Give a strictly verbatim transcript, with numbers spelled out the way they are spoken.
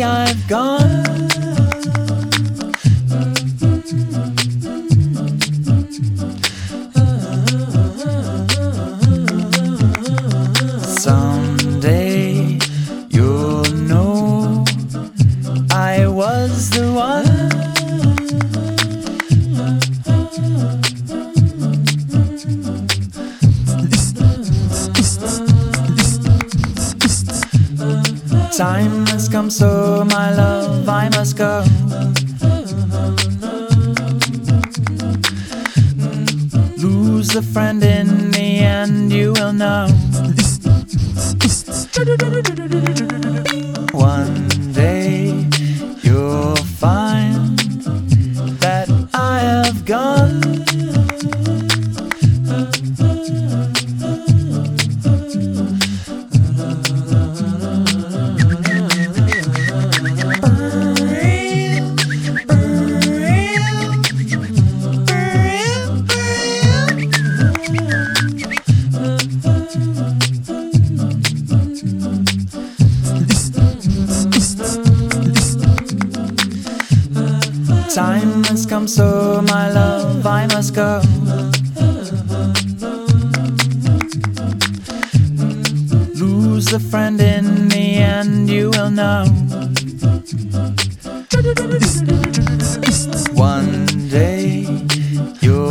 day I've gone. Someday you'll know I was the one. Time has come, so my love, I must go. Lose a friend in the end, you will know. One day you'll find that I have gone. Time has come, so my love, I must go. Lose a friend in the end, you will know. One day you'll